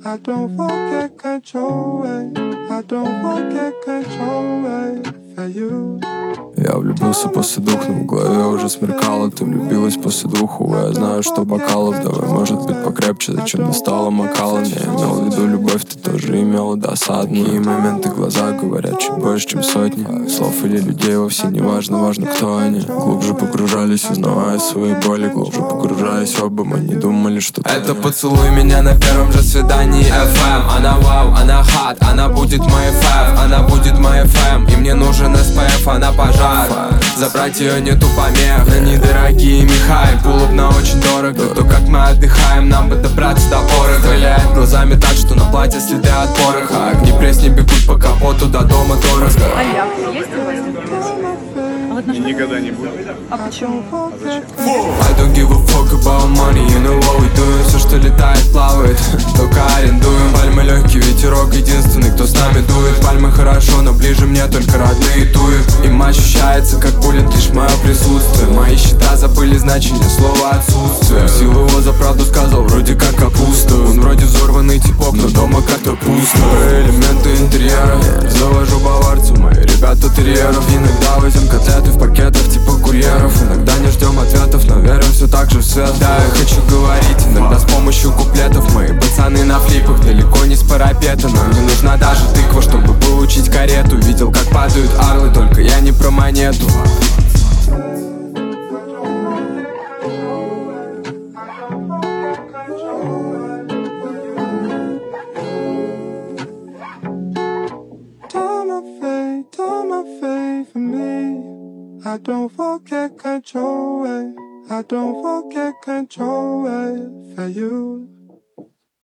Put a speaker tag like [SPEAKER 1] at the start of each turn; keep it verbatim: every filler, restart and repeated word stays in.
[SPEAKER 1] I don't forget control, I don't forget control for you.
[SPEAKER 2] Я влюбился после двух, но в голове уже смеркало. Ты влюбилась после двух, увы, я знаю, что бокалов. Давай, может быть, покрепче, зачем достала макала? Не имел в виду любовь, ты тоже имела досадные Такие моменты, глаза говорят чуть больше, чем сотни слов или людей, вовсе не важно, важно, кто они. Глубже погружались, узнавая свои боли. Глубже погружаясь оба, мы не думали, что это поцелуй меня на первом же свидании эф эм. Она вау, она хат, она будет мой эф эф, она будет мой эф эм. И мне нужен эс пэ эф, она пожар. Забрать ее нету помех, на недорогие меха и пулоп на очень дорого. То, как мы отдыхаем, нам бы добраться до поры. Стреляет глазами так, что на платье следы от пороха. Огни пресни бегут по капоту до дома дорого.
[SPEAKER 3] А яхта есть у вас?
[SPEAKER 4] И никогда не будет.
[SPEAKER 3] А почему?
[SPEAKER 4] А зачем?
[SPEAKER 2] I don't give a fuck about money, you know what we doing. Все, что летает, плавает, только арендуем. Пальмы, легкий ветерок, единственный, кто с нами дует. Пальмы хорошо, но ближе мне только родные туют. Им ощущается, как будет лишь мое присутствие. Мои счета забыли значение слова отсутствие. Сил его за правду сказал, вроде как капуста. Он вроде взорванный типок, но дома как-то пусто. Элементы интерьера, завожу баварцу. Мои ребята терьеров. Иногда возим котлеты в пакетах типа курьеров. Иногда не ждем ответов, но верим все так же в свет. Да, я хочу говорить, иногда с помощью куплетов. Мои пацаны на флипах, далеко не с парапета. Нам не нужна даже тыква, чтобы получить карету. Видел, как падают арлы, только я не про монету.
[SPEAKER 1] I don't forget control, I don't forget control for you.